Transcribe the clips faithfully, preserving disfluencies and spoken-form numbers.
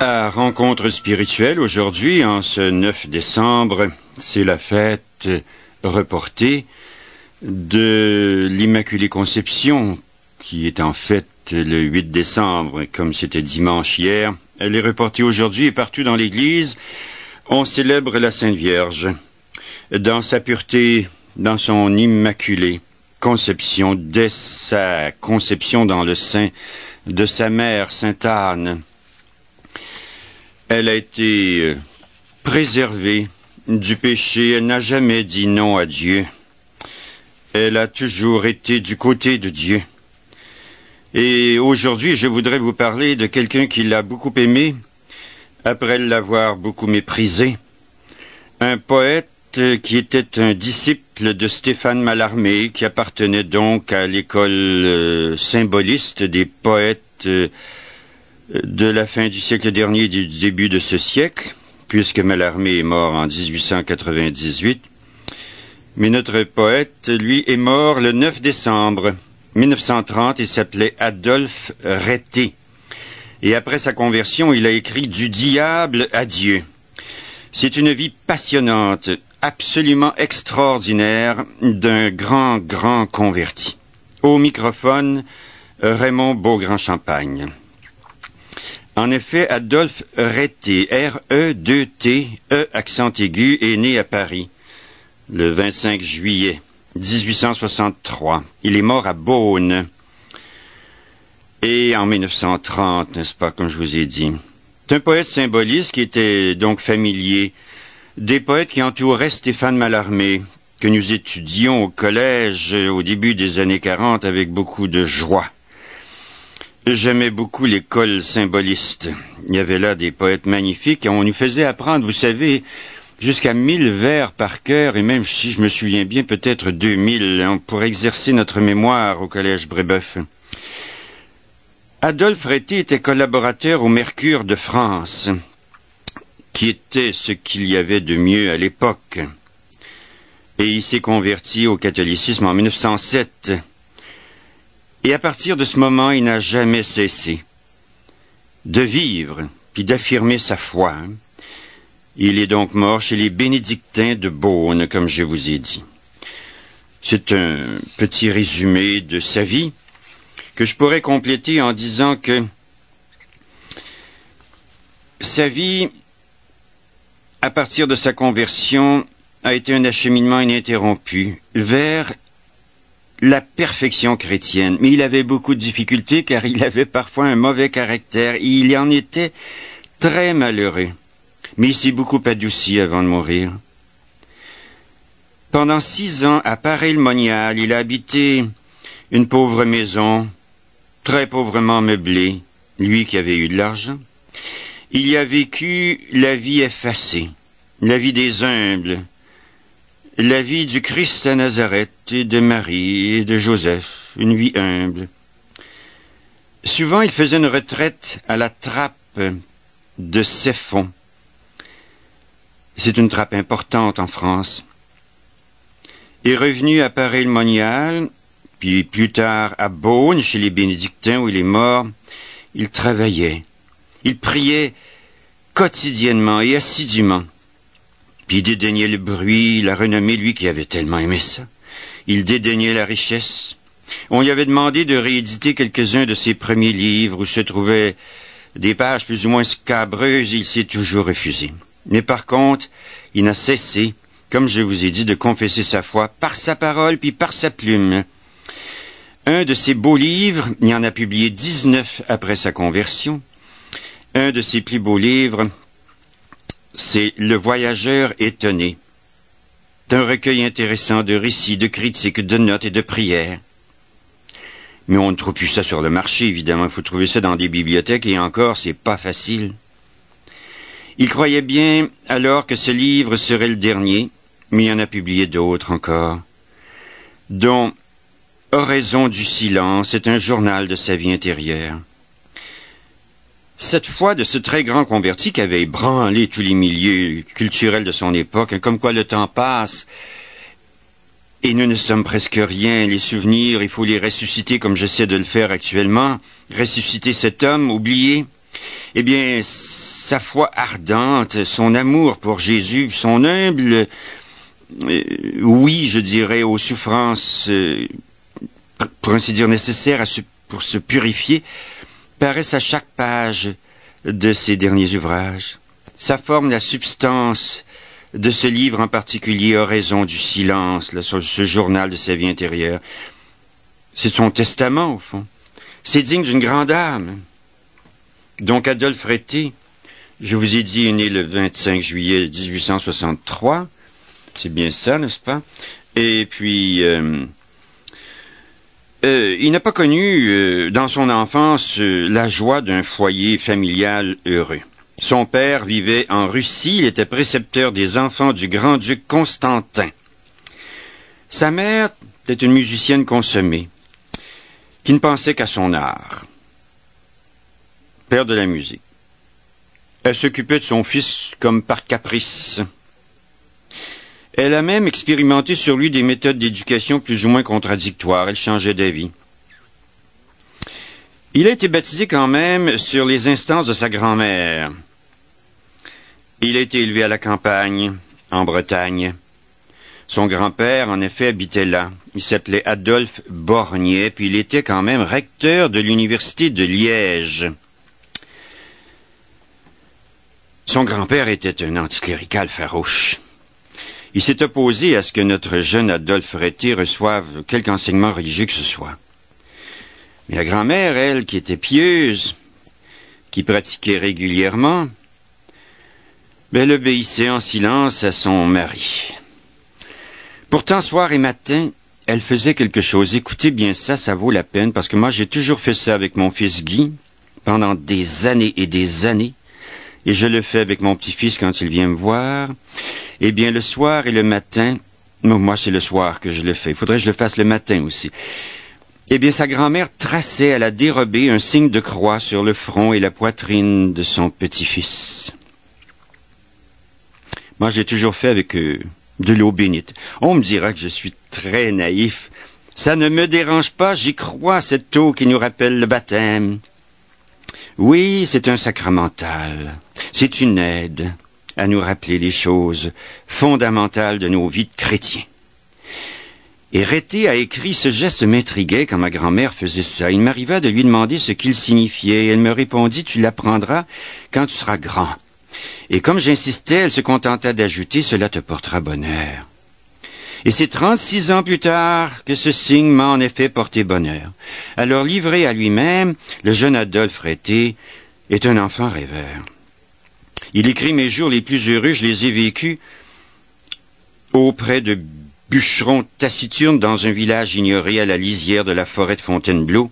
À Rencontre spirituelle, aujourd'hui, en ce neuf décembre, c'est la fête reportée de l'Immaculée Conception, qui est en fait le huit décembre, comme c'était dimanche hier. Elle est reportée aujourd'hui et partout dans l'Église, on célèbre la Sainte Vierge dans sa pureté, dans son Immaculée Conception, dès sa conception dans le sein de sa mère, Sainte Anne. Elle a été préservée du péché, elle n'a jamais dit non à Dieu. Elle a toujours été du côté de Dieu. Et aujourd'hui, je voudrais vous parler de quelqu'un qui l'a beaucoup aimé, après l'avoir beaucoup méprisé. Un poète qui était un disciple de Stéphane Mallarmé, qui appartenait donc à l'école euh, symboliste des poètes euh, de la fin du siècle dernier et du début de ce siècle, puisque Mallarmé est mort en dix-huit cent quatre-vingt-dix-huit. Mais notre poète, lui, est mort le neuf décembre mille neuf cent trente et s'appelait Adolphe Rété. Et après sa conversion, il a écrit « Du diable à Dieu ». C'est une vie passionnante, absolument extraordinaire d'un grand, grand converti. Au microphone, Raymond Beaugrand-Champagne. En effet, Adolphe Rété, R E deux T, E accent aigu, est né à Paris le vingt-cinq juillet dix-huit cent soixante-trois. Il est mort à Beaune. Et en mille neuf cent trente, n'est-ce pas, comme je vous ai dit. C'est un poète symboliste qui était donc familier des poètes qui entouraient Stéphane Mallarmé, que nous étudions au collège au début des années quarante avec beaucoup de joie. J'aimais beaucoup l'école symboliste. Il y avait là des poètes magnifiques et on nous faisait apprendre, vous savez, jusqu'à mille vers par cœur, et même si je me souviens bien, peut-être deux mille, pour exercer notre mémoire au collège Brébeuf. Adolphe Rété était collaborateur au Mercure de France, qui était ce qu'il y avait de mieux à l'époque. Et il s'est converti au catholicisme en mille neuf cent sept. Et à partir de ce moment, il n'a jamais cessé de vivre, puis d'affirmer sa foi. Il est donc mort chez les bénédictins de Beaune, comme je vous ai dit. C'est un petit résumé de sa vie que je pourrais compléter en disant que sa vie, à partir de sa conversion, a été un acheminement ininterrompu vers la perfection chrétienne. Mais il avait beaucoup de difficultés car il avait parfois un mauvais caractère et il en était très malheureux. Mais il s'est beaucoup adouci avant de mourir. Pendant six ans, à Paray-le-Monial, il a habité une pauvre maison, très pauvrement meublée, lui qui avait eu de l'argent. Il y a vécu la vie effacée, la vie des humbles, la vie du Christ à Nazareth et de Marie et de Joseph, une vie humble. Souvent, il faisait une retraite à la trappe de Ceffonds. C'est une trappe importante en France. Et revenu à Paray-le-Monial, puis plus tard à Beaune, chez les bénédictins où il est mort, il travaillait. Il priait quotidiennement et assidûment. Puis il dédaignait le bruit, la renommée, lui qui avait tellement aimé ça. Il dédaignait la richesse. On lui avait demandé de rééditer quelques-uns de ses premiers livres où se trouvaient des pages plus ou moins scabreuses, il s'est toujours refusé. Mais par contre, il n'a cessé, comme je vous ai dit, de confesser sa foi par sa parole puis par sa plume. Un de ses beaux livres, il en a publié dix-neuf après sa conversion. Un de ses plus beaux livres, c'est Le Voyageur étonné. C'est un recueil intéressant de récits, de critiques, de notes et de prières. Mais on ne trouve plus ça sur le marché, évidemment. Il faut trouver ça dans des bibliothèques et encore, c'est pas facile. Il croyait bien alors que ce livre serait le dernier, mais il en a publié d'autres encore, dont Oraison du silence est un journal de sa vie intérieure. Cette foi de ce très grand converti qui avait ébranlé tous les milieux culturels de son époque, comme quoi le temps passe et nous ne sommes presque rien. Les souvenirs, il faut les ressusciter comme j'essaie de le faire actuellement, ressusciter cet homme oublié. Eh bien, sa foi ardente, son amour pour Jésus, son humble, euh, oui, je dirais, aux souffrances, euh, pour ainsi dire, nécessaires à se, pour se purifier, paraissent à chaque page de ses derniers ouvrages. Ça forme la substance de ce livre en particulier, Oraison du silence, là, sur ce journal de sa vie intérieure. C'est son testament, au fond. C'est digne d'une grande âme. Donc, Adolphe Rété, je vous ai dit, est né le vingt-cinq juillet dix-huit cent soixante-trois. C'est bien ça, n'est-ce pas? Et puis, euh, euh, il n'a pas connu, euh, dans son enfance, euh, la joie d'un foyer familial heureux. Son père vivait en Russie, il était précepteur des enfants du grand-duc Constantin. Sa mère était une musicienne consommée, qui ne pensait qu'à son art. Père de la musique. Elle s'occupait de son fils comme par caprice. Elle a même expérimenté sur lui des méthodes d'éducation plus ou moins contradictoires. Elle changeait d'avis. Il a été baptisé quand même sur les instances de sa grand-mère. Il a été élevé à la campagne, en Bretagne. Son grand-père, en effet, habitait là. Il s'appelait Adolphe Borniet, puis il était quand même recteur de l'université de Liège. Son grand-père était un anticlérical farouche. Il s'est opposé à ce que notre jeune Adolphe Rété reçoive quelque enseignement religieux que ce soit. Mais la grand-mère, elle, qui était pieuse, qui pratiquait régulièrement, ben, elle obéissait en silence à son mari. Pourtant, soir et matin, elle faisait quelque chose. Écoutez bien ça, ça vaut la peine, parce que moi, j'ai toujours fait ça avec mon fils Guy, pendant des années et des années, et je le fais avec mon petit-fils quand il vient me voir. Eh bien, le soir et le matin, moi, c'est le soir que je le fais. Il faudrait que je le fasse le matin aussi. Eh bien, sa grand-mère traçait à la dérobée un signe de croix sur le front et la poitrine de son petit-fils. Moi, j'ai toujours fait avec euh, de l'eau bénite. On me dira que je suis très naïf. Ça ne me dérange pas, j'y crois, cette eau qui nous rappelle le baptême. Oui, c'est un sacramental. C'est une aide à nous rappeler les choses fondamentales de nos vies de chrétiens. Et Rété a écrit, ce geste m'intriguait quand ma grand-mère faisait ça. Il m'arriva de lui demander ce qu'il signifiait. Elle me répondit, tu l'apprendras quand tu seras grand. Et comme j'insistais, elle se contenta d'ajouter, cela te portera bonheur. Et c'est trente-six ans plus tard que ce signe m'a en effet porté bonheur. Alors livré à lui-même, le jeune Adolphe Rété est un enfant rêveur. Il écrit mes jours les plus heureux, je les ai vécus auprès de bûcherons taciturnes dans un village ignoré à la lisière de la forêt de Fontainebleau,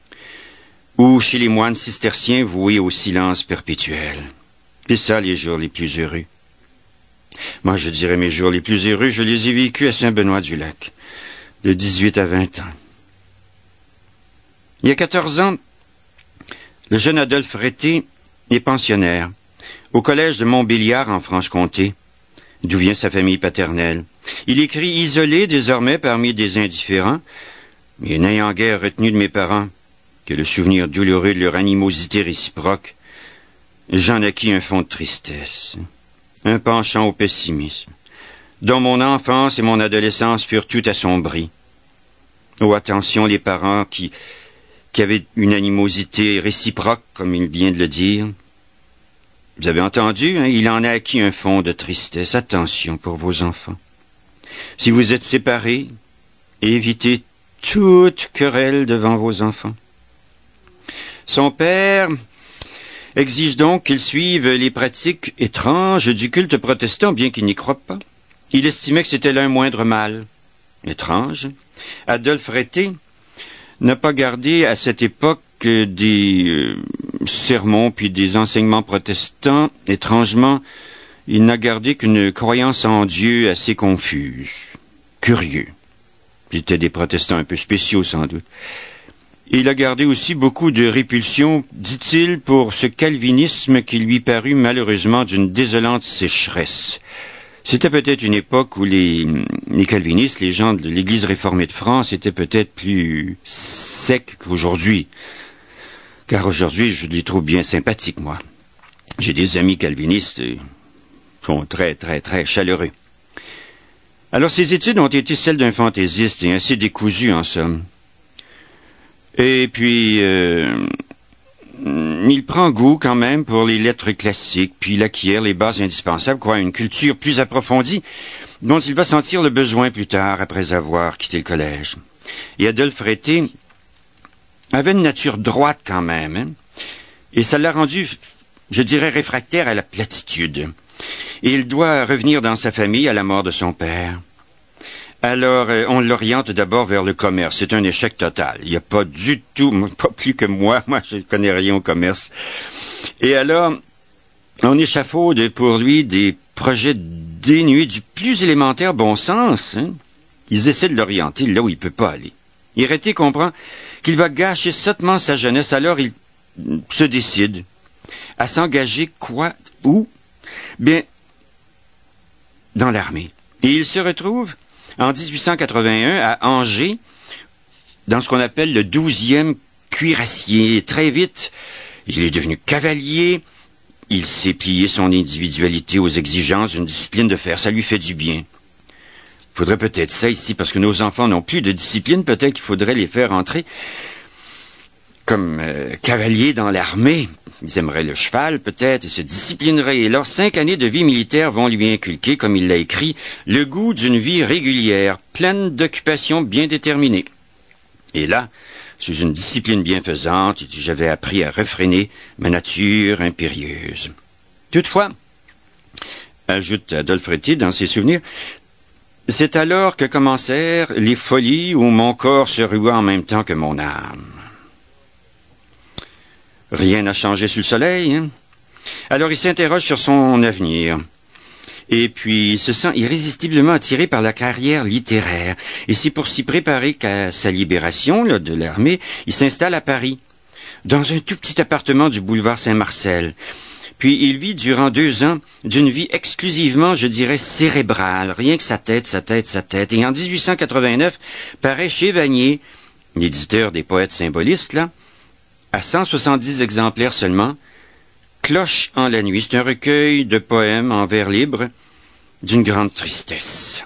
ou chez les moines cisterciens voués au silence perpétuel. C'est ça les jours les plus heureux. Moi, je dirais mes jours les plus heureux, je les ai vécus à Saint-Benoît-du-Lac, de dix-huit à vingt ans. Il y a quatorze ans, le jeune Adolphe Rété est pensionnaire au collège de Montbéliard en Franche-Comté, d'où vient sa famille paternelle. Il écrit isolé désormais parmi des indifférents, mais n'ayant guère retenu de mes parents que le souvenir douloureux de leur animosité réciproque, j'en acquis un fond de tristesse, un penchant au pessimisme, dont mon enfance et mon adolescence furent tout assombries. Oh, attention, les parents qui, qui avaient une animosité réciproque, comme il vient de le dire. Vous avez entendu, hein, il en a acquis un fond de tristesse. Attention pour vos enfants. Si vous êtes séparés, évitez toute querelle devant vos enfants. Son père exige donc qu'ils suivent les pratiques étranges du culte protestant, bien qu'il n'y croie pas. Il estimait que c'était là un moindre mal. Étrange. Adolphe Rété n'a pas gardé à cette époque des euh, sermons puis des enseignements protestants. Étrangement, il n'a gardé qu'une croyance en Dieu assez confuse. Curieux. C'étaient des protestants un peu spéciaux, sans doute. Il a gardé aussi beaucoup de répulsion, dit-il, pour ce calvinisme qui lui parut malheureusement d'une désolante sécheresse. C'était peut-être une époque où les, les calvinistes, les gens de l'Église réformée de France, étaient peut-être plus secs qu'aujourd'hui. Car aujourd'hui, je les trouve bien sympathiques, moi. J'ai des amis calvinistes et sont très, très, très chaleureux. Alors, ses études ont été celles d'un fantaisiste et assez décousu, en somme. Et puis, euh, il prend goût quand même pour les lettres classiques, puis il acquiert les bases indispensables, quoi, à une culture plus approfondie, dont il va sentir le besoin plus tard, après avoir quitté le collège. Et Adolphe Rété avait une nature droite quand même, hein, et ça l'a rendu, je dirais, réfractaire à la platitude. Et il doit revenir dans sa famille à la mort de son père. Alors, euh, on l'oriente d'abord vers le commerce. C'est un échec total. Il n'y a pas du tout, pas plus que moi, moi je ne connais rien au commerce. Et alors, on échafaude pour lui des projets dénués du plus élémentaire bon sens. Hein? Ils essaient de l'orienter là où il ne peut pas aller. Et Rété comprend qu'il va gâcher sottement sa jeunesse, alors il se décide à s'engager quoi, où? Bien, dans l'armée. Et il se retrouve en dix-huit cent quatre-vingt-un à Angers, dans ce qu'on appelle le douzième cuirassier. Très vite, il est devenu cavalier, il sait plier son individualité aux exigences d'une discipline de fer, ça lui fait du bien. Il faudrait peut-être ça ici, parce que nos enfants n'ont plus de discipline, peut-être qu'il faudrait les faire entrer comme euh, cavaliers dans l'armée. Ils aimeraient le cheval, peut-être, et se disciplineraient. Et leurs cinq années de vie militaire vont lui inculquer, comme il l'a écrit, le goût d'une vie régulière, pleine d'occupations bien déterminées. Et là, sous une discipline bienfaisante, j'avais appris à réfréner ma nature impérieuse. Toutefois, ajoute Adolphe Rété dans ses souvenirs, c'est alors que commencèrent les folies où mon corps se rua en même temps que mon âme. Rien n'a changé sous le soleil, hein? Alors il s'interroge sur son avenir. Et puis il se sent irrésistiblement attiré par la carrière littéraire. Et c'est pour s'y préparer qu'à sa libération là, de l'armée, il s'installe à Paris, dans un tout petit appartement du boulevard Saint-Marcel. Puis il vit durant deux ans d'une vie exclusivement, je dirais, cérébrale. Rien que sa tête, sa tête, sa tête. Et en dix-huit cent quatre-vingt-neuf, paraît chez Vanier, l'éditeur des poètes symbolistes, là, à cent soixante-dix exemplaires seulement, Cloche en la nuit. C'est un recueil de poèmes en vers libre d'une grande tristesse.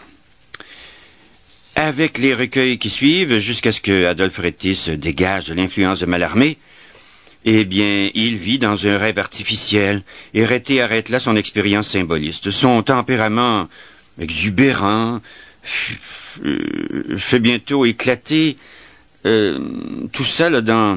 Avec les recueils qui suivent, jusqu'à ce que Adolphe Rété se dégage de l'influence de Mallarmé, eh bien, il vit dans un rêve artificiel, et Rété arrête là son expérience symboliste. Son tempérament exubérant fait bientôt éclater euh, tout ça là, dans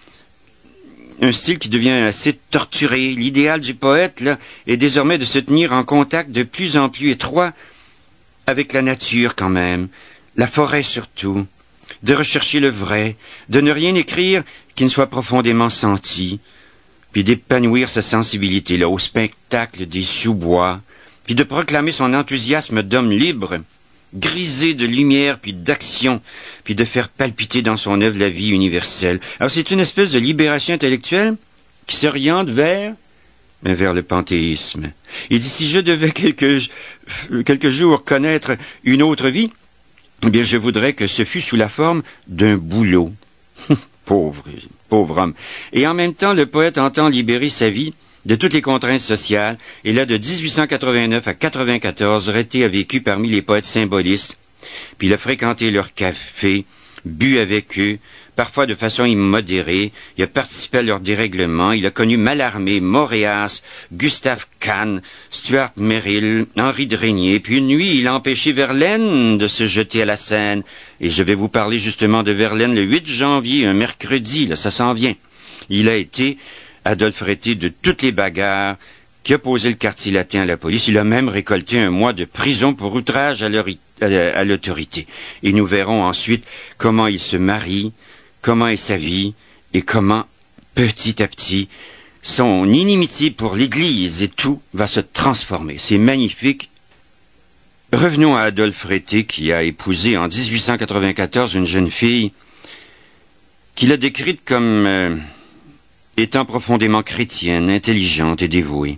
un style qui devient assez torturé. L'idéal du poète là, est désormais de se tenir en contact de plus en plus étroit avec la nature quand même, la forêt surtout, de rechercher le vrai, de ne rien écrire qui ne soit profondément senti, puis d'épanouir sa sensibilité là au spectacle des sous-bois, puis de proclamer son enthousiasme d'homme libre, grisé de lumière puis d'action, puis de faire palpiter dans son œuvre la vie universelle. Alors c'est une espèce de libération intellectuelle qui s'oriente vers, mais vers le panthéisme. Il dit, si je devais quelques, quelques jours connaître une autre vie, eh bien je voudrais que ce fût sous la forme d'un boulot. Pauvre, pauvre homme. Et en même temps, le poète entend libérer sa vie de toutes les contraintes sociales, et là, de dix-huit cent quatre-vingt-neuf à quatre-vingt-quatorze, Rété a vécu parmi les poètes symbolistes, puis il a fréquenté leur café, bu avec eux, parfois de façon immodérée, il a participé à leur dérèglement, il a connu Mallarmé, Moréas, Gustave Kahn, Stuart Merrill, Henri de Régnier, puis une nuit, il a empêché Verlaine de se jeter à la Seine, et je vais vous parler justement de Verlaine le huit janvier, un mercredi, là, ça s'en vient. Il a été Adolphe Rété de toutes les bagarres qui opposaient le quartier latin à la police. Il a même récolté un mois de prison pour outrage à l'autorité. Et nous verrons ensuite comment il se marie, comment est sa vie, et comment, petit à petit, son inimitié pour l'Église et tout va se transformer. C'est magnifique. Revenons à Adolphe Rété, qui a épousé en dix-huit cent quatre-vingt-quatorze une jeune fille qu'il a décrite comme euh, étant profondément chrétienne, intelligente et dévouée.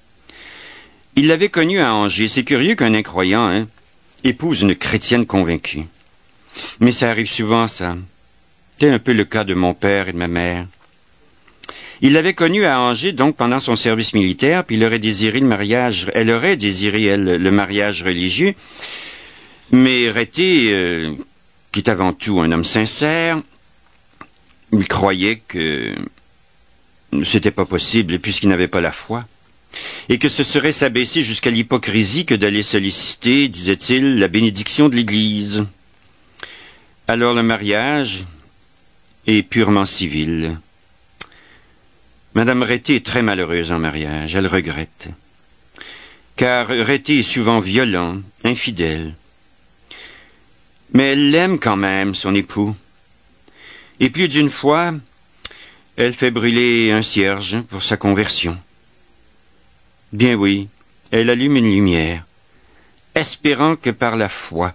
Il l'avait connue à Angers. C'est curieux qu'un incroyant hein, épouse une chrétienne convaincue. Mais ça arrive souvent, ça. C'est un peu le cas de mon père et de ma mère. Il l'avait connue à Angers, donc, pendant son service militaire, puis il aurait désiré le mariage, elle aurait désiré, elle, le mariage religieux. Mais Rété, euh, qui est avant tout un homme sincère, il croyait que c'était pas possible, puisqu'il n'avait pas la foi, et que ce serait s'abaisser jusqu'à l'hypocrisie que d'aller solliciter, disait-il, la bénédiction de l'Église. Alors le mariage est purement civil. Madame Rété est très malheureuse en mariage, elle regrette. Car Rété est souvent violent, infidèle. Mais elle l'aime quand même, son époux. Et plus d'une fois, elle fait brûler un cierge pour sa conversion. Bien oui, elle allume une lumière, espérant que par la foi,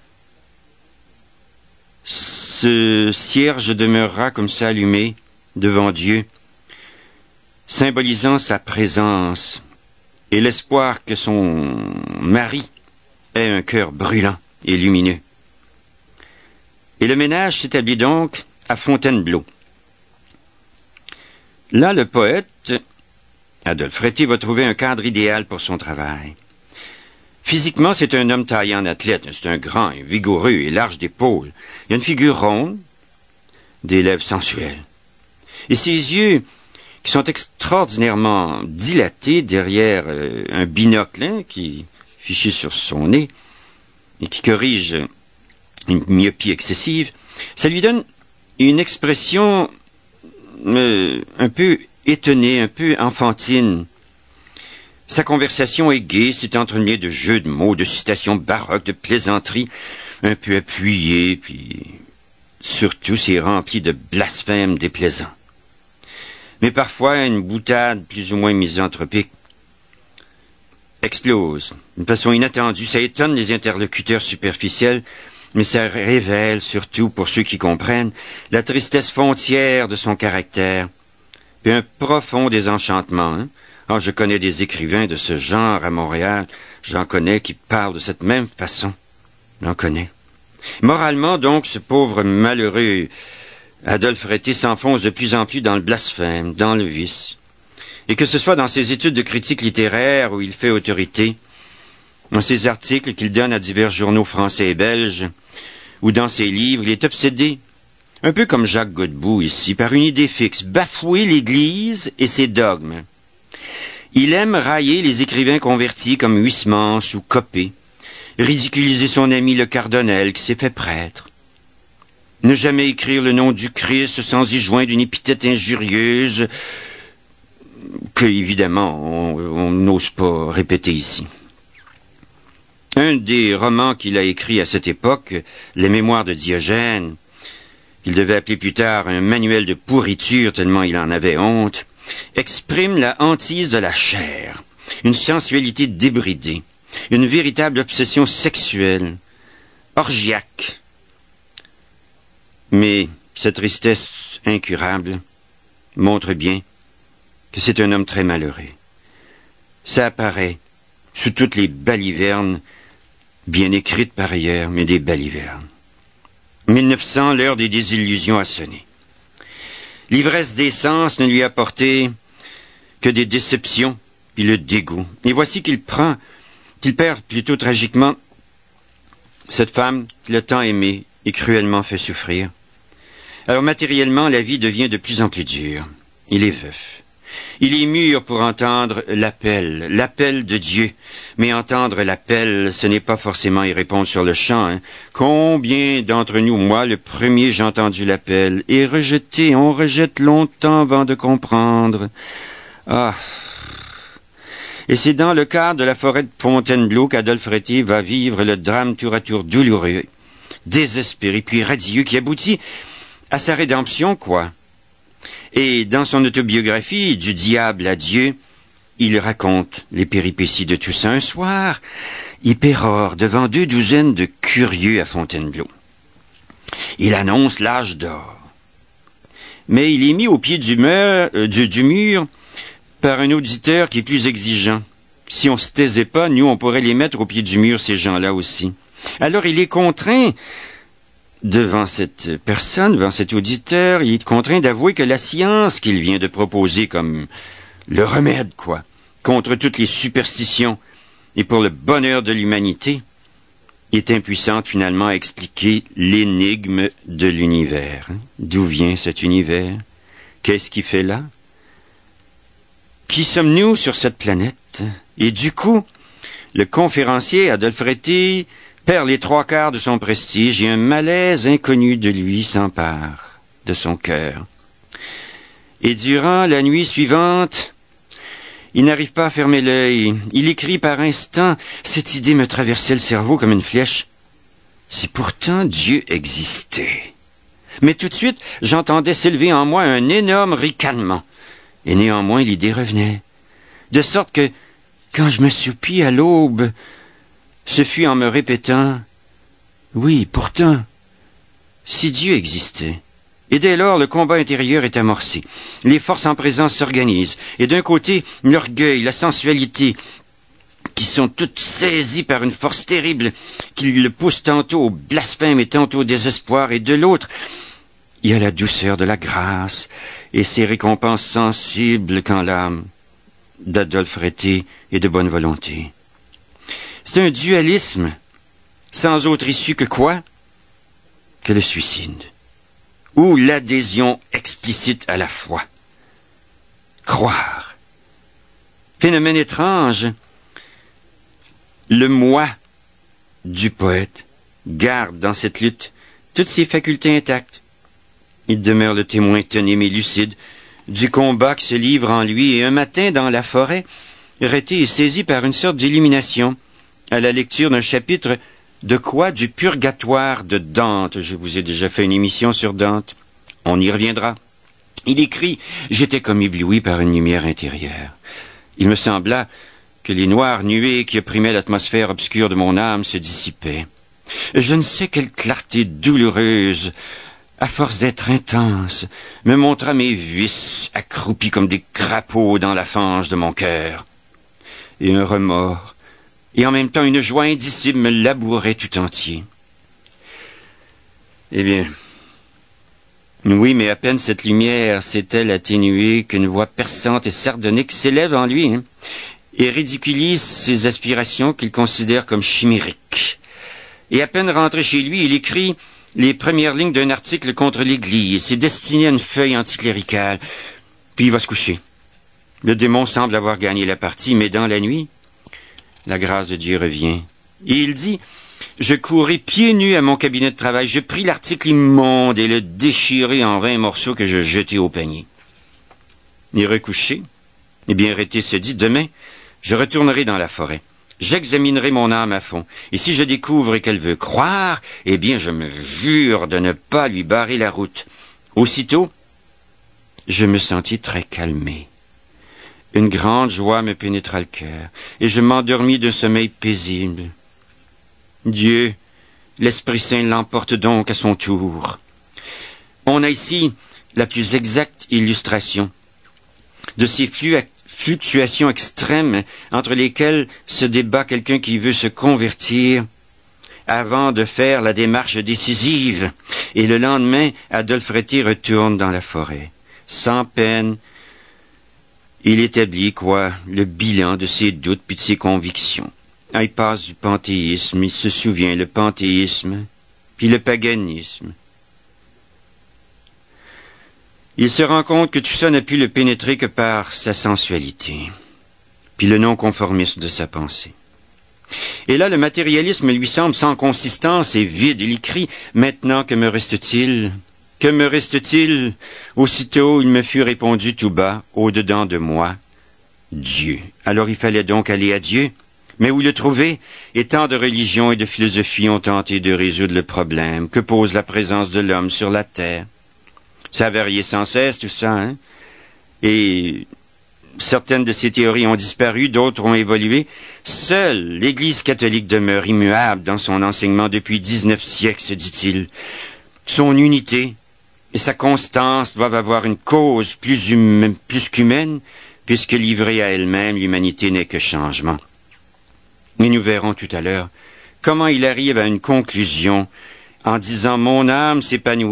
ce cierge demeurera comme ça allumé devant Dieu, symbolisant sa présence et l'espoir que son mari ait un cœur brûlant et lumineux. Et le ménage s'établit donc à Fontainebleau. Là, le poète, Adolphe Rété, va trouver un cadre idéal pour son travail. Physiquement, c'est un homme taillé en athlète. C'est un grand, vigoureux et large d'épaules. Il a une figure ronde, des lèvres sensuelles. Et ses yeux, qui sont extraordinairement dilatés derrière euh, un binocle hein, qui est fiché sur son nez et qui corrige une myopie excessive, ça lui donne une expression euh, un peu étonnée, un peu enfantine. Sa conversation est gaie, c'est entremêlé de jeux de mots, de citations baroques, de plaisanteries, un peu appuyées, puis surtout c'est rempli de blasphèmes déplaisants. Mais parfois, une boutade plus ou moins misanthropique explose d'une façon inattendue. Ça étonne les interlocuteurs superficiels, mais ça révèle, surtout pour ceux qui comprennent, la tristesse foncière de son caractère, puis un profond désenchantement. Hein? Alors, je connais des écrivains de ce genre à Montréal, j'en connais qui parlent de cette même façon. J'en connais. Moralement, donc, ce pauvre malheureux Adolphe Rété s'enfonce de plus en plus dans le blasphème, dans le vice. Et que ce soit dans ses études de critique littéraire où il fait autorité, dans ses articles qu'il donne à divers journaux français et belges, ou dans ses livres, il est obsédé, un peu comme Jacques Godbout ici, par une idée fixe, bafouer l'Église et ses dogmes. Il aime railler les écrivains convertis comme Huysmans ou Coppée, ridiculiser son ami le Cardonnel qui s'est fait prêtre, ne jamais écrire le nom du Christ sans y joindre une épithète injurieuse que, évidemment, on n'ose pas répéter ici. Un des romans qu'il a écrit à cette époque, Les Mémoires de Diogène, qu'il devait appeler plus tard un manuel de pourriture tellement il en avait honte, exprime la hantise de la chair, une sensualité débridée, une véritable obsession sexuelle, orgiaque. Mais cette tristesse incurable montre bien que c'est un homme très malheureux. Ça apparaît sous toutes les balivernes, bien écrites par ailleurs, mais des balivernes. mille neuf cents, l'heure des désillusions a sonné. L'ivresse des sens ne lui a apporté que des déceptions et le dégoût. Et voici qu'il prend, qu'il perd plutôt tragiquement cette femme qu'il a tant aimée et cruellement fait souffrir. Alors matériellement, la vie devient de plus en plus dure. Il est veuf. Il est mûr pour entendre l'appel, l'appel de Dieu. Mais entendre l'appel, ce n'est pas forcément y répondre sur le champ. Hein. Combien d'entre nous, moi, le premier, j'ai entendu l'appel, et rejeté, on rejette longtemps avant de comprendre. Ah. Et c'est dans le cadre de la forêt de Fontainebleau qu'Adolphe Rété va vivre le drame tour à tour douloureux, désespéré, puis radieux, qui aboutit à sa rédemption, quoi. Et dans son autobiographie, Du diable à Dieu, il raconte les péripéties de tout ça. Un soir, il pérore devant deux douzaines de curieux à Fontainebleau. Il annonce l'âge d'or. Mais il est mis au pied du mur, euh, du, du mur par un auditeur qui est plus exigeant. Si on se taisait pas, nous, on pourrait les mettre au pied du mur, ces gens-là aussi. Alors il est contraint devant cette personne, devant cet auditeur, il est contraint d'avouer que la science qu'il vient de proposer comme le remède, quoi, contre toutes les superstitions et pour le bonheur de l'humanité, est impuissante finalement à expliquer l'énigme de l'univers. D'où vient cet univers? Qu'est-ce qui fait là? Qui sommes-nous sur cette planète? Et du coup, le conférencier Adolphe Rété perd les trois quarts de son prestige et un malaise inconnu de lui s'empare de son cœur. Et durant la nuit suivante, il n'arrive pas à fermer l'œil. Il écrit par instant, cette idée me traversait le cerveau comme une flèche. Si pourtant Dieu existait. Mais tout de suite, j'entendais s'élever en moi un énorme ricanement. Et néanmoins, l'idée revenait. De sorte que, quand je me soupis à l'aube, ce fut en me répétant, oui, pourtant, si Dieu existait. Et dès lors, le combat intérieur est amorcé. Les forces en présence s'organisent. Et d'un côté, l'orgueil, la sensualité, qui sont toutes saisies par une force terrible, qui le pousse tantôt au blasphème et tantôt au désespoir. Et de l'autre, il y a la douceur de la grâce et ses récompenses sensibles quand l'âme d'Adolphe Rété est de bonne volonté. C'est un dualisme sans autre issue que quoi? Que le suicide. Ou l'adhésion explicite à la foi. Croire. Phénomène étrange. Le moi du poète garde dans cette lutte toutes ses facultés intactes. Il demeure le témoin étonné mais lucide du combat qui se livre en lui, et un matin dans la forêt, Rété est saisi par une sorte d'illumination à la lecture d'un chapitre de quoi? Du Purgatoire de Dante. Je vous ai déjà fait une émission sur Dante. On y reviendra. Il écrit « J'étais comme ébloui par une lumière intérieure. Il me sembla que les noires nuées qui opprimaient l'atmosphère obscure de mon âme se dissipaient. Je ne sais quelle clarté douloureuse, à force d'être intense, me montra mes vices accroupis comme des crapauds dans la fange de mon cœur. Et un remords, et en même temps une joie indicible me labourait tout entier. » Eh bien, oui, mais à peine cette lumière s'est-elle atténuée qu'une voix perçante et sardonique s'élève en lui, hein, et ridiculise ses aspirations qu'il considère comme chimériques. Et à peine rentré chez lui, il écrit les premières lignes d'un article contre l'Église. C'est destiné à une feuille anticléricale. Puis il va se coucher. Le démon semble avoir gagné la partie, mais dans la nuit, la grâce de Dieu revient. Et il dit, je courais pieds nus à mon cabinet de travail, je pris l'article immonde et le déchirai en vingt morceaux que je jetai au panier. Et recouché, eh bien Rété se dit, demain, je retournerai dans la forêt. J'examinerai mon âme à fond, et si je découvre qu'elle veut croire, eh bien je me jure de ne pas lui barrer la route. Aussitôt, je me sentis très calmé. Une grande joie me pénétra le cœur, et je m'endormis d'un sommeil paisible. Dieu, l'Esprit Saint l'emporte donc à son tour. On a ici la plus exacte illustration de ces fluctuations extrêmes entre lesquelles se débat quelqu'un qui veut se convertir avant de faire la démarche décisive. Et le lendemain, Adolphe Rété retourne dans la forêt. Sans peine, il établit, quoi, le bilan de ses doutes puis de ses convictions. Il passe du panthéisme, il se souvient, le panthéisme, puis le paganisme. Il se rend compte que tout ça n'a pu le pénétrer que par sa sensualité, puis le non-conformisme de sa pensée. Et là, le matérialisme lui semble sans consistance et vide. Il écrit « Maintenant, que me reste-t-il? Que me reste-t-il? » Aussitôt, il me fut répondu tout bas, au-dedans de moi, Dieu. Alors il fallait donc aller à Dieu. Mais où le trouver? Et tant de religions et de philosophies ont tenté de résoudre le problème que pose la présence de l'homme sur la terre. Ça a varié sans cesse, tout ça, hein? Et certaines de ces théories ont disparu, d'autres ont évolué. Seule l'Église catholique demeure immuable dans son enseignement depuis dix-neuf siècles, se dit-il. Son unité et sa constance doivent avoir une cause plus, hum, plus qu'humaine, puisque livrée à elle-même, l'humanité n'est que changement. Et nous verrons tout à l'heure comment il arrive à une conclusion en disant « Mon âme s'épanouissait ».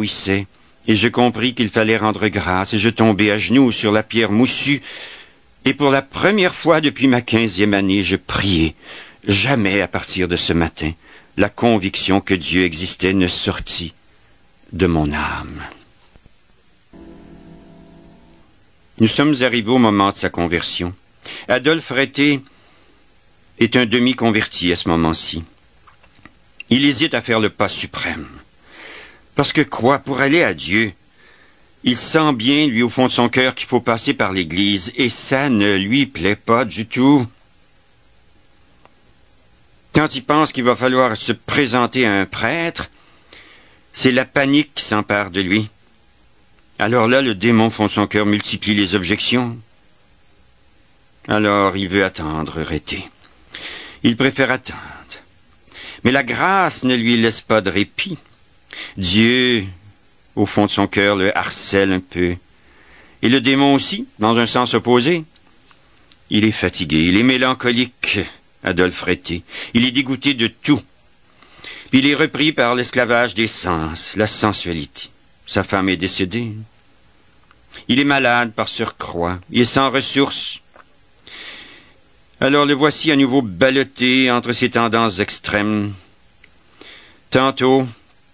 Et je compris qu'il fallait rendre grâce, et je tombai à genoux sur la pierre moussue, et pour la première fois depuis ma quinzième année, je priai. Jamais à partir de ce matin, la conviction que Dieu existait ne sortit de mon âme. Nous sommes arrivés au moment de sa conversion. Adolphe Retté est un demi-converti à ce moment-ci. Il hésite à faire le pas suprême. Parce que quoi, pour aller à Dieu, il sent bien, lui, au fond de son cœur, qu'il faut passer par l'Église, et ça ne lui plaît pas du tout. Quand il pense qu'il va falloir se présenter à un prêtre, c'est la panique qui s'empare de lui. Alors là, le démon, au fond de son cœur, multiplie les objections. Alors, il veut attendre, Retté. Il préfère attendre. Mais la grâce ne lui laisse pas de répit. Dieu, au fond de son cœur, le harcèle un peu. Et le démon aussi, dans un sens opposé. Il est fatigué, il est mélancolique, Adolphe Retté. Il est dégoûté de tout. Puis il est repris par l'esclavage des sens, la sensualité. Sa femme est décédée. Il est malade par surcroît. Il est sans ressources. Alors le voici à nouveau ballotté entre ces tendances extrêmes. Tantôt,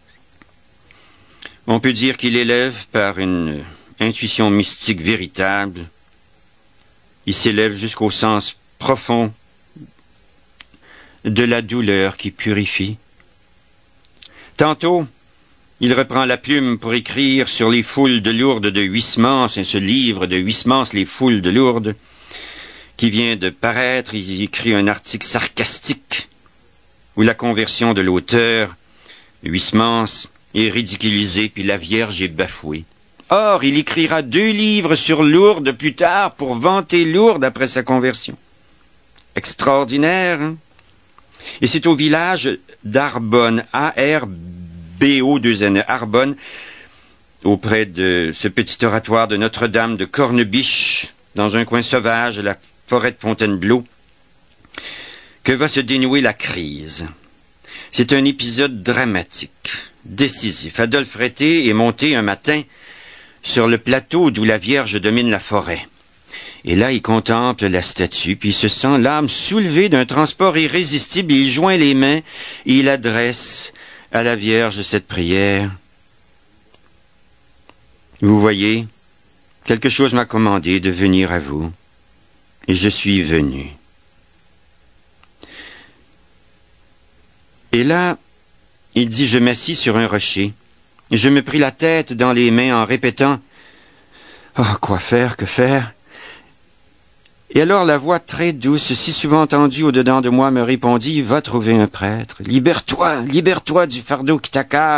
on peut dire qu'il élève par une intuition mystique véritable. Il s'élève jusqu'au sens profond de la douleur qui purifie. Tantôt, il reprend la plume pour écrire sur les foules de Lourdes de Huysmans, ce livre de Huysmans, Les foules de Lourdes, qui vient de paraître. Il écrit un article sarcastique où la conversion de l'auteur, Huysmans, est ridiculisée, puis la Vierge est bafouée. Or, il écrira deux livres sur Lourdes plus tard pour vanter Lourdes après sa conversion. Extraordinaire, hein? Et c'est au village d'Arbonne, A R B O deux N E, Arbonne, auprès de ce petit oratoire de Notre-Dame de Cornebiche, dans un coin sauvage de la forêt de Fontainebleau, que va se dénouer la crise. C'est un épisode dramatique, décisif. Adolphe Retté est monté un matin sur le plateau d'où la Vierge domine la forêt. Et là, il contemple la statue, puis il se sent l'âme soulevée d'un transport irrésistible. Il joint les mains et il adresse à la Vierge cette prière. Vous voyez, quelque chose m'a commandé de venir à vous, et je suis venu. Et là, il dit, je m'assis sur un rocher, et je me pris la tête dans les mains en répétant, « Oh, quoi faire, que faire ?» Et alors la voix très douce, si souvent entendue au-dedans de moi, me répondit, « Va trouver un prêtre, libère-toi, libère-toi du fardeau qui t'accable. »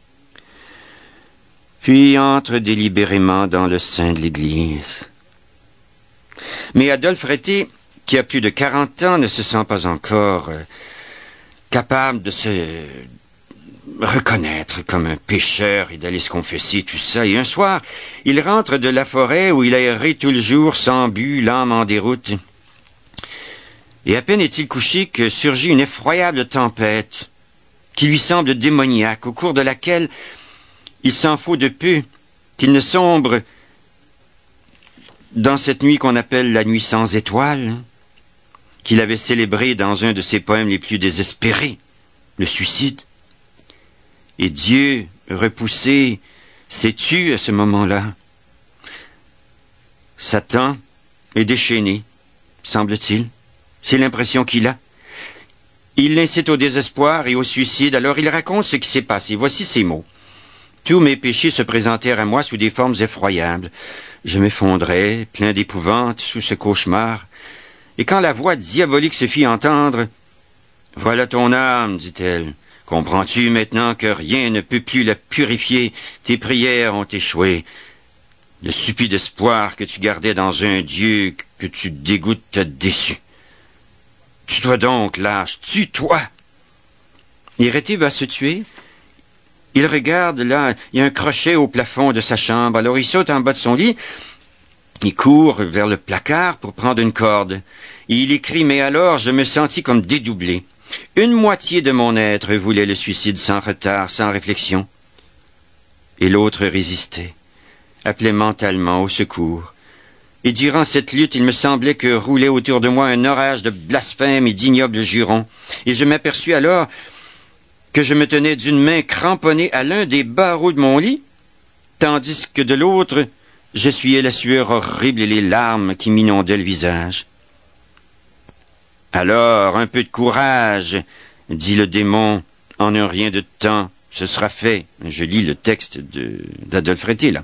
Puis entre délibérément dans le sein de l'Église. Mais Adolphe Retté, qui a plus de quarante ans, ne se sent pas encore euh, capable de se reconnaître comme un pécheur et d'aller se confesser, tout ça. Et un soir, il rentre de la forêt où il a erré tout le jour, sans but, l'âme en déroute. Et à peine est-il couché que surgit une effroyable tempête qui lui semble démoniaque, au cours de laquelle il s'en faut de peu qu'il ne sombre dans cette nuit qu'on appelle la nuit sans étoiles, qu'il avait célébrée dans un de ses poèmes les plus désespérés, le suicide. Et Dieu, repoussé, s'est tué à ce moment-là. Satan est déchaîné, semble-t-il. C'est l'impression qu'il a. Il l'incite au désespoir et au suicide. Alors il raconte ce qui s'est passé. Voici ces mots. Tous mes péchés se présentèrent à moi sous des formes effroyables. Je m'effondrais, plein d'épouvante, sous ce cauchemar. Et quand la voix diabolique se fit entendre, « Voilà ton âme, dit-elle. Comprends-tu maintenant que rien ne peut plus la purifier? Tes prières ont échoué. Le stupide espoir que tu gardais dans un Dieu que tu dégoûtes t'a déçu. Tue-toi donc, lâche, tue-toi! » Et Retté va se tuer. Il regarde, là, il y a un crochet au plafond de sa chambre. Alors il saute en bas de son lit, il court vers le placard pour prendre une corde. Et il écrit, mais alors je me sentis comme dédoublé. Une moitié de mon être voulait le suicide sans retard, sans réflexion. Et l'autre résistait, appelait mentalement au secours. Et durant cette lutte, il me semblait que roulait autour de moi un orage de blasphèmes et d'ignobles jurons. Et je m'aperçus alors que je me tenais d'une main cramponnée à l'un des barreaux de mon lit, tandis que de l'autre, j'essuyais la sueur horrible et les larmes qui m'inondaient le visage. Alors, un peu de courage, dit le démon, en un rien de temps, ce sera fait. Je lis le texte de, d'Adolphe Rété, là.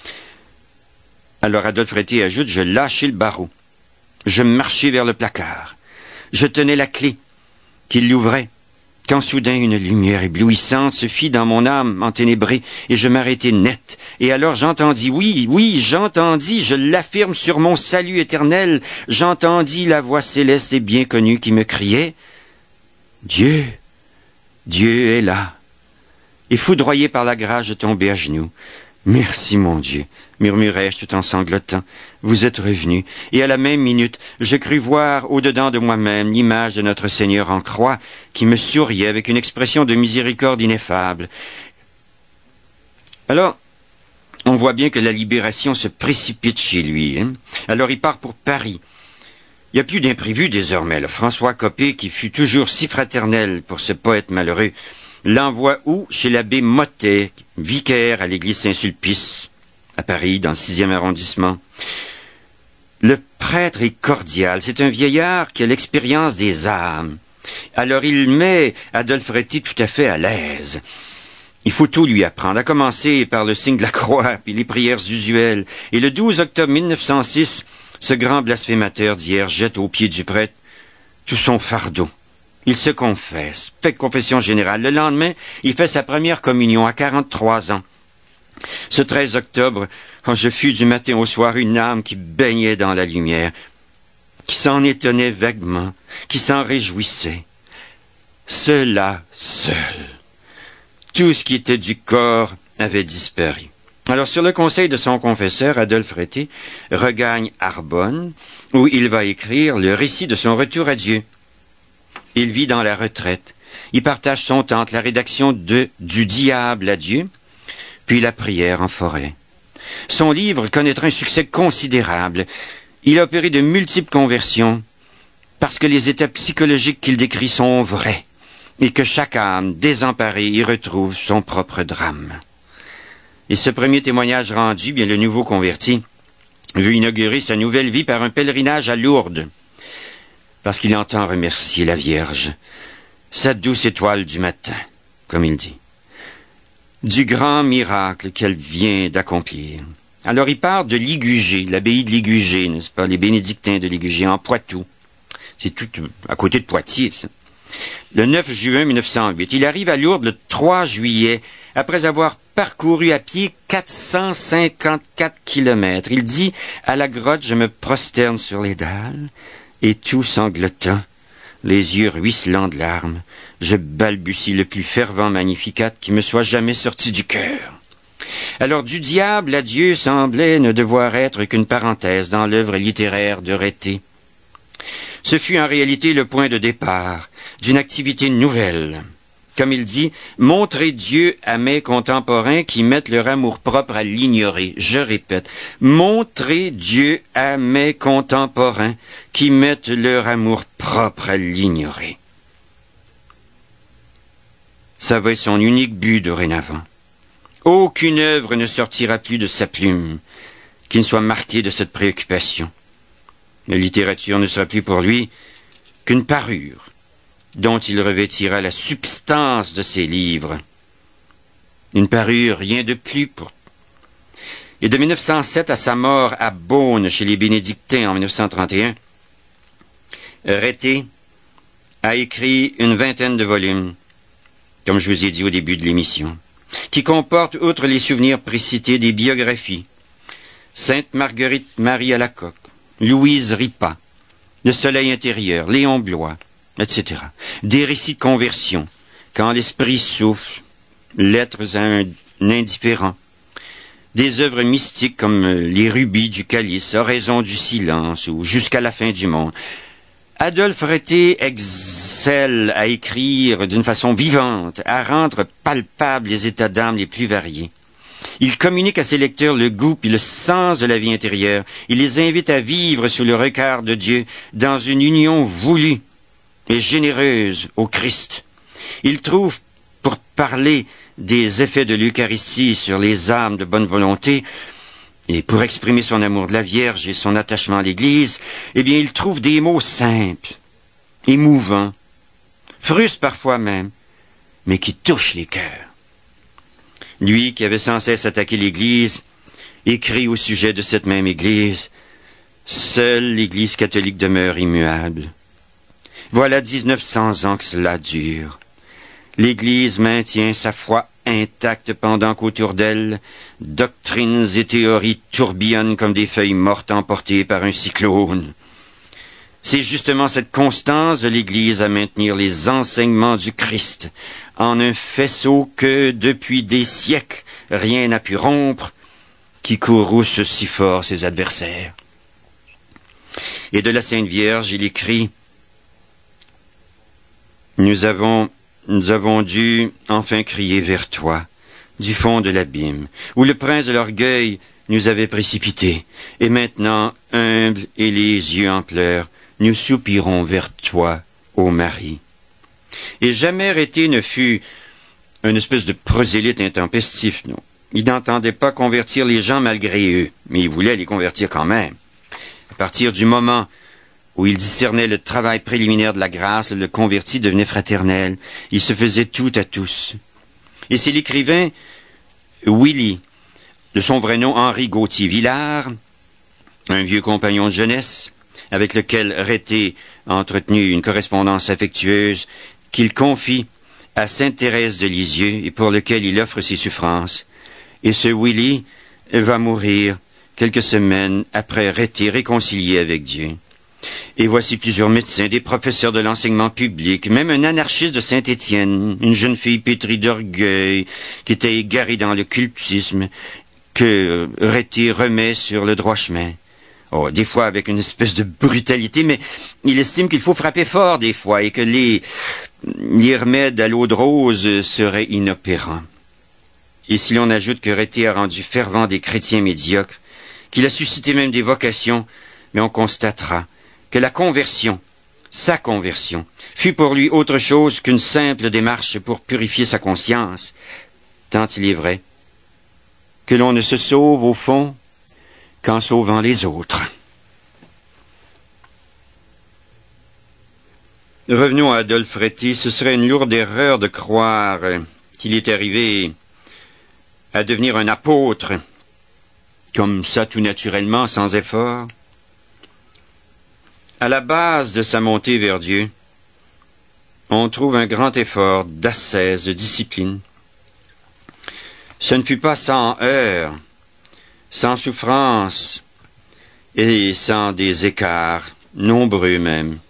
Alors Adolphe Rété ajoute, je lâchai le barreau. Je marchai vers le placard. Je tenais la clé, qu'il l'ouvrait, quand soudain une lumière éblouissante se fit dans mon âme enténébrée, et je m'arrêtai net. Et alors j'entendis, oui, oui, j'entendis, je l'affirme sur mon salut éternel, j'entendis la voix céleste et bien connue qui me criait, « Dieu, Dieu est là. » Et foudroyé par la grâce, je tombai à genoux. « Merci, mon Dieu, » murmurai-je tout en sanglotant. « Vous êtes revenu. » Et à la même minute, je crus voir au-dedans de moi-même l'image de notre Seigneur en croix qui me souriait avec une expression de miséricorde ineffable. Alors, on voit bien que la libération se précipite chez lui. Hein? Alors il part pour Paris. Il n'y a plus d'imprévu désormais. Le François Copé, qui fut toujours si fraternel pour ce poète malheureux, l'envoie où? Chez l'abbé Mottet, vicaire à l'église Saint-Sulpice, à Paris, dans le sixième arrondissement. Le prêtre est cordial. C'est un vieillard qui a l'expérience des âmes. Alors il met Adolphe Rété tout à fait à l'aise. Il faut tout lui apprendre, à commencer par le signe de la croix, puis les prières usuelles. Et le douze octobre mille neuf cent six, ce grand blasphémateur d'hier jette aux pieds du prêtre tout son fardeau. Il se confesse, fait confession générale. Le lendemain, il fait sa première communion à quarante-trois ans. Ce treize octobre, quand je fus du matin au soir une âme qui baignait dans la lumière, qui s'en étonnait vaguement, qui s'en réjouissait. Cela seul. Tout ce qui était du corps avait disparu. Alors, sur le conseil de son confesseur, Adolphe Rété regagne Arbonne, où il va écrire le récit de son retour à Dieu. Il vit dans la retraite. Il partage son temps entre la rédaction de « Du diable à Dieu », puis la prière en forêt. Son livre connaîtra un succès considérable. Il a opéré de multiples conversions parce que les états psychologiques qu'il décrit sont vrais et que chaque âme désemparée y retrouve son propre drame. Et ce premier témoignage rendu, bien le nouveau converti veut inaugurer sa nouvelle vie par un pèlerinage à Lourdes parce qu'il entend remercier la Vierge, sa douce étoile du matin, comme il dit, du grand miracle qu'elle vient d'accomplir. Alors il part de Ligugé, l'abbaye de Ligugé, n'est-ce pas, les bénédictins de Ligugé, en Poitou. C'est tout à côté de Poitiers, ça. Le neuf juin mille neuf cent huit, il arrive à Lourdes le trois juillet, après avoir parcouru à pied quatre cent cinquante-quatre kilomètres. Il dit, à la grotte, je me prosterne sur les dalles, et tout sanglotant, les yeux ruisselants de larmes, je balbutie le plus fervent magnificat qui me soit jamais sorti du cœur. Alors du diable à Dieu semblait ne devoir être qu'une parenthèse dans l'œuvre littéraire de Rété. Ce fut en réalité le point de départ d'une activité nouvelle. Comme il dit, montrer Dieu à mes contemporains qui mettent leur amour-propre à l'ignorer. Je répète, montrer Dieu à mes contemporains qui mettent leur amour-propre à l'ignorer. Ça va être son unique but dorénavant. Aucune œuvre ne sortira plus de sa plume qui ne soit marquée de cette préoccupation. La littérature ne sera plus pour lui qu'une parure dont il revêtira la substance de ses livres. Une parure, rien de plus pour... Et de mille neuf cent sept à sa mort à Beaune, chez les Bénédictins, en mille neuf cent trente et un, Rété a écrit une vingtaine de volumes, comme je vous ai dit au début de l'émission, qui comportent, outre les souvenirs précités, des biographies. Sainte Marguerite Marie Alacoque, Louise Ripa, Le Soleil intérieur, Léon Blois, et cetera. Des récits de conversion, quand l'esprit souffle, lettres à un indifférent. Des œuvres mystiques comme Les Rubis du Calice, Oraison du silence ou Jusqu'à la fin du monde. Adolphe Rété ex excelle à écrire d'une façon vivante, à rendre palpables les états d'âme les plus variés. Il communique à ses lecteurs le goût puis le sens de la vie intérieure. Il les invite à vivre sous le regard de Dieu, dans une union voulue et généreuse au Christ. Il trouve, pour parler des effets de l'Eucharistie sur les âmes de bonne volonté, et pour exprimer son amour de la Vierge et son attachement à l'Église, eh bien, il trouve des mots simples, émouvants, frustres parfois même, mais qui touchent les cœurs. Lui, qui avait sans cesse attaqué l'Église, écrit au sujet de cette même Église, « Seule l'Église catholique demeure immuable. Voilà dix-neuf cents ans que cela dure. L'Église maintient sa foi intacte pendant qu'autour d'elle, doctrines et théories tourbillonnent comme des feuilles mortes emportées par un cyclone. C'est justement cette constance de l'Église à maintenir les enseignements du Christ en un faisceau que, depuis des siècles, rien n'a pu rompre, qui courrouce si fort ses adversaires. » Et de la Sainte Vierge, il écrit « Nous avons, nous avons dû enfin crier vers toi, du fond de l'abîme, où le prince de l'orgueil nous avait précipités, et maintenant, humbles et les yeux en pleurs, nous soupirons vers toi, ô Marie. » Et jamais Rété ne fut une espèce de prosélyte intempestif, non. Il n'entendait pas convertir les gens malgré eux, mais il voulait les convertir quand même. À partir du moment où il discernait le travail préliminaire de la grâce, le converti devenait fraternel. Il se faisait tout à tous. Et c'est l'écrivain Willy, de son vrai nom Henri Gauthier-Villars, un vieux compagnon de jeunesse, avec lequel Rété a entretenu une correspondance affectueuse, qu'il confie à Sainte Thérèse de Lisieux et pour lequel il offre ses souffrances. Et ce Willy va mourir quelques semaines après Rété réconcilié avec Dieu. Et voici plusieurs médecins, des professeurs de l'enseignement public, même un anarchiste de Saint-Étienne, une jeune fille pétrie d'orgueil, qui était égarée dans le cultisme, que Rété remet sur le droit chemin. Oh, des fois avec une espèce de brutalité, mais il estime qu'il faut frapper fort des fois et que les, les remèdes à l'eau de rose seraient inopérants. Et si l'on ajoute que Rété a rendu fervent des chrétiens médiocres, qu'il a suscité même des vocations, mais on constatera que la conversion, sa conversion, fut pour lui autre chose qu'une simple démarche pour purifier sa conscience, tant il est vrai que l'on ne se sauve au fond qu'en sauvant les autres. Revenons à Adolphe Rété. Ce serait une lourde erreur de croire qu'il est arrivé à devenir un apôtre, comme ça tout naturellement, sans effort. À la base de sa montée vers Dieu, on trouve un grand effort d'ascèse, de discipline. Ce ne fut pas sans heurts, sans souffrance et sans des écarts, nombreux même.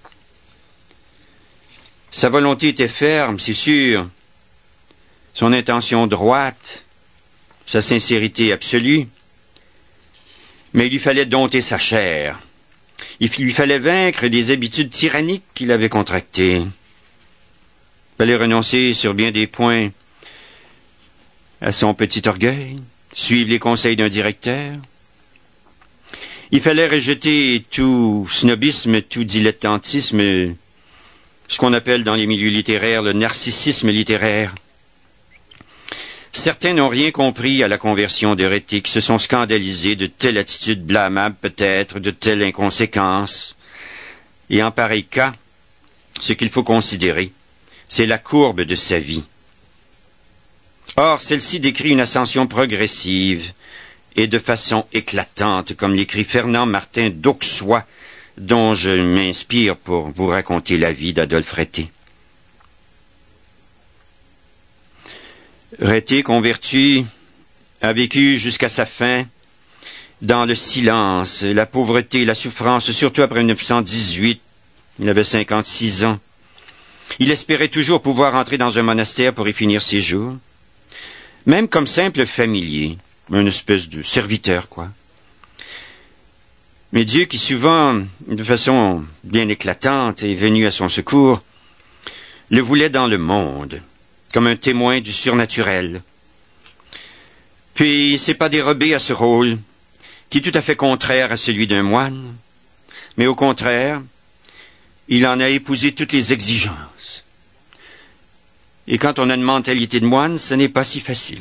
Sa volonté était ferme, c'est sûr, son intention droite, sa sincérité absolue, mais il lui fallait dompter sa chair. Il lui fallait vaincre des habitudes tyranniques qu'il avait contractées. Il fallait renoncer sur bien des points à son petit orgueil, suivre les conseils d'un directeur. Il fallait rejeter tout snobisme, tout dilettantisme, ce qu'on appelle dans les milieux littéraires le narcissisme littéraire. Certains n'ont rien compris à la conversion de Rété, qui se sont scandalisés de telle attitude blâmable peut-être, de telle inconséquence. Et en pareil cas, ce qu'il faut considérer, c'est la courbe de sa vie. Or, celle-ci décrit une ascension progressive et de façon éclatante, comme l'écrit Fernand Martin d'Auxois, dont je m'inspire pour vous raconter la vie d'Adolphe Rété. Rété, converti, a vécu jusqu'à sa fin dans le silence, la pauvreté, la souffrance, surtout après mille neuf cent dix-huit. Il avait cinquante-six ans. Il espérait toujours pouvoir entrer dans un monastère pour y finir ses jours. Même comme simple familier, une espèce de serviteur, quoi. Mais Dieu, qui souvent, de façon bien éclatante, est venu à son secours, le voulait dans le monde, comme un témoin du surnaturel. Puis il s'est pas dérobé à ce rôle, qui est tout à fait contraire à celui d'un moine, mais au contraire, il en a épousé toutes les exigences. Et quand on a une mentalité de moine, ce n'est pas si facile.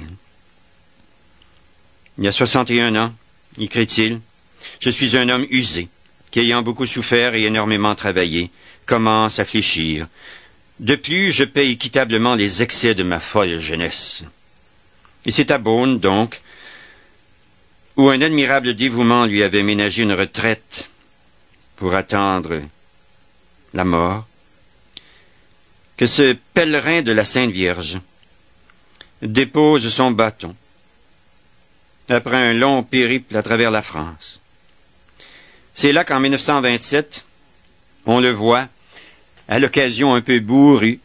Il y a soixante et un ans, écrit-il, je suis un homme usé, qui ayant beaucoup souffert et énormément travaillé, commence à fléchir. De plus, je paie équitablement les excès de ma folle jeunesse. Et c'est à Beaune, donc, où un admirable dévouement lui avait ménagé une retraite pour attendre la mort, que ce pèlerin de la Sainte Vierge dépose son bâton après un long périple à travers la France. C'est là qu'en mille neuf cent vingt-sept, on le voit, à l'occasion un peu bourru,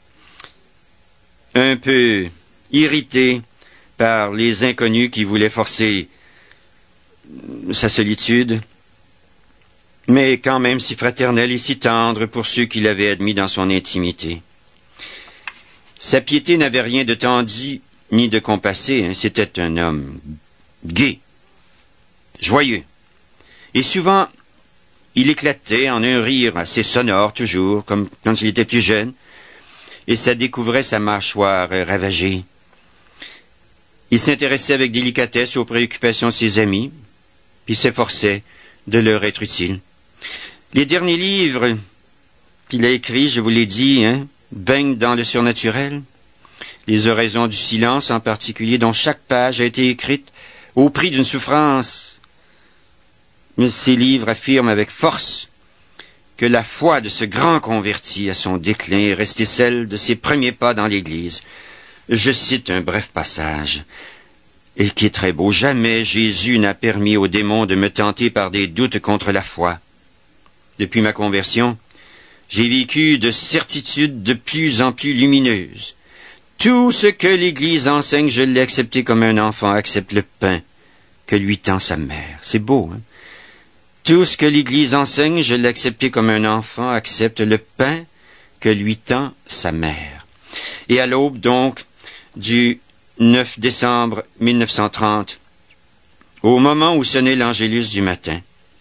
un peu irrité par les inconnus qui voulaient forcer sa solitude, mais quand même si fraternel et si tendre pour ceux qui l'avaient admis dans son intimité. Sa piété n'avait rien de tendu ni de compassé, hein. C'était un homme gai, joyeux, et souvent il éclatait en un rire assez sonore toujours, comme quand il était plus jeune, et ça découvrait sa mâchoire ravagée. Il s'intéressait avec délicatesse aux préoccupations de ses amis, puis s'efforçait de leur être utile. Les derniers livres qu'il a écrits, je vous l'ai dit, hein, baignent dans le surnaturel. Les oraisons du silence en particulier, dont chaque page a été écrite au prix d'une souffrance. Mais ces livres affirment avec force que la foi de ce grand converti à son déclin est restée celle de ses premiers pas dans l'Église. Je cite un bref passage, et qui est très beau. « Jamais Jésus n'a permis aux démons de me tenter par des doutes contre la foi. Depuis ma conversion, j'ai vécu de certitudes de plus en plus lumineuses. Tout ce que l'Église enseigne, je l'ai accepté comme un enfant accepte le pain que lui tend sa mère. » C'est beau, hein? Tout ce que l'Église enseigne, je l'ai accepté comme un enfant accepte le pain que lui tend sa mère. Et à l'aube, donc, du neuf décembre mille neuf cent trente, au moment où sonnait l'Angélus du matin,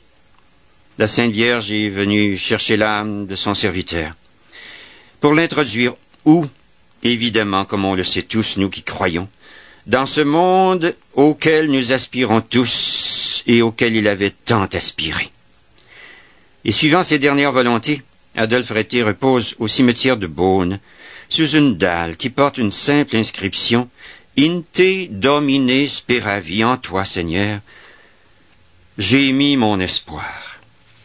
la Sainte Vierge est venue chercher l'âme de son serviteur pour l'introduire où, évidemment, comme on le sait tous, nous qui croyons, dans ce monde auquel nous aspirons tous et auquel il avait tant aspiré. Et suivant ses dernières volontés, Adolphe Rété repose au cimetière de Beaune, sous une dalle qui porte une simple inscription « In te domine speravi » en toi, Seigneur, j'ai mis mon espoir.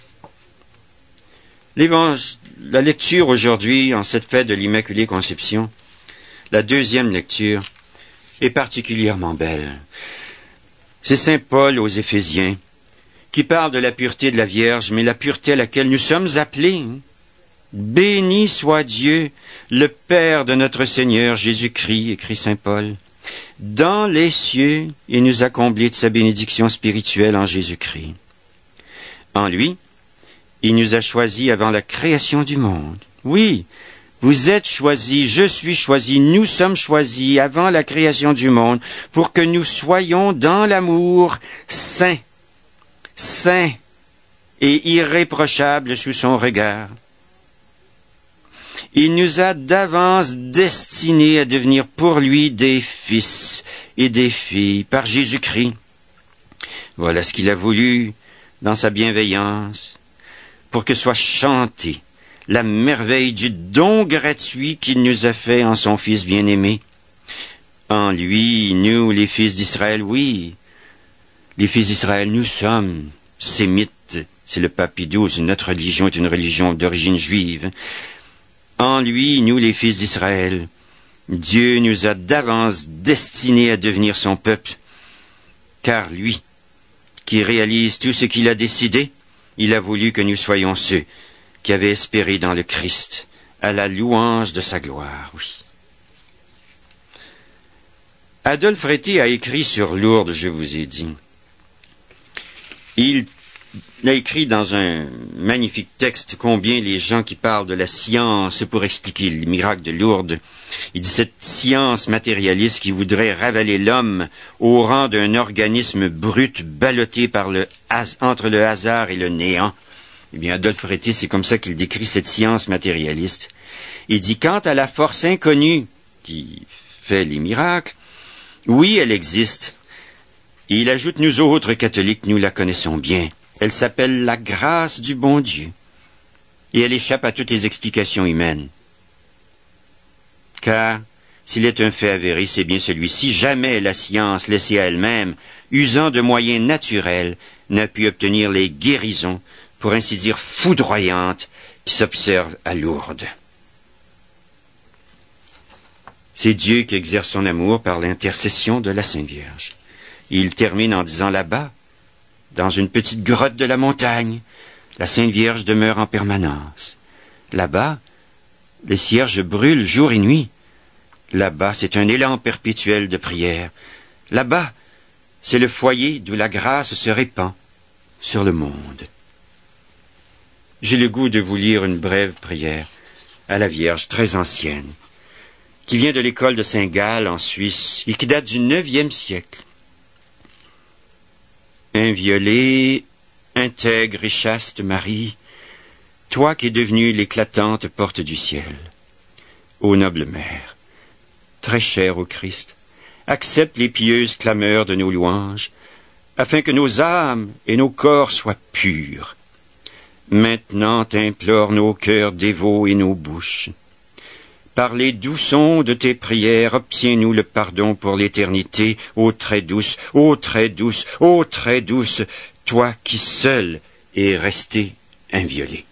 La lecture aujourd'hui, en cette fête de l'Immaculée Conception, la deuxième lecture, est particulièrement belle. C'est saint Paul aux Éphésiens qui parle de la pureté de la Vierge, mais la pureté à laquelle nous sommes appelés. Béni soit Dieu, le Père de notre Seigneur Jésus-Christ, écrit saint Paul, dans les cieux, et nous a comblés de sa bénédiction spirituelle en Jésus-Christ. En lui, il nous a choisis avant la création du monde. Oui, vous êtes choisis, je suis choisi, nous sommes choisis avant la création du monde pour que nous soyons dans l'amour saints, saints et irréprochables sous son regard. Il nous a d'avance destinés à devenir pour lui des fils et des filles par Jésus-Christ. Voilà ce qu'il a voulu dans sa bienveillance pour que soit chantée la merveille du don gratuit qu'il nous a fait en son Fils bien-aimé. En lui, nous, les fils d'Israël, oui, les fils d'Israël, nous sommes sémites. C'est le pape Pie douze, notre religion est une religion d'origine juive. En lui, nous, les fils d'Israël, Dieu nous a d'avance destinés à devenir son peuple, car lui, qui réalise tout ce qu'il a décidé, il a voulu que nous soyons ceux qui avaient espéré dans le Christ, à la louange de sa gloire. Oui. Adolphe Rété a écrit sur Lourdes, je vous ai dit. Il a écrit dans un magnifique texte combien les gens qui parlent de la science pour expliquer les miracles de Lourdes, il dit cette science matérialiste qui voudrait ravaler l'homme au rang d'un organisme brut ballotté par le has- entre le hasard et le néant. Eh bien, Adolphe Réty, c'est comme ça qu'il décrit cette science matérialiste. Il dit, quant à la force inconnue qui fait les miracles, oui, elle existe. Et il ajoute, nous autres catholiques, nous la connaissons bien. Elle s'appelle la grâce du bon Dieu. Et elle échappe à toutes les explications humaines. Car, s'il est un fait avéré, c'est bien celui-ci. Jamais la science, laissée à elle-même, usant de moyens naturels, n'a pu obtenir les guérisons, pour ainsi dire foudroyantes, qui s'observent à Lourdes. C'est Dieu qui exerce son amour par l'intercession de la Sainte Vierge. Il termine en disant là-bas, dans une petite grotte de la montagne, la Sainte Vierge demeure en permanence. Là-bas, les cierges brûlent jour et nuit. Là-bas, c'est un élan perpétuel de prière. Là-bas, c'est le foyer d'où la grâce se répand sur le monde. J'ai le goût de vous lire une brève prière à la Vierge très ancienne, qui vient de l'école de Saint-Gall en Suisse et qui date du neuvième siècle. Inviolée, intègre et chaste Marie, toi qui es devenue l'éclatante porte du ciel, ô noble mère, très chère au Christ, accepte les pieuses clameurs de nos louanges, afin que nos âmes et nos corps soient purs. Maintenant implore nos cœurs dévots et nos bouches. Par les doux sons de tes prières, obtiens-nous le pardon pour l'éternité, ô très douce, ô très douce, ô très douce, toi qui seule es restée inviolée.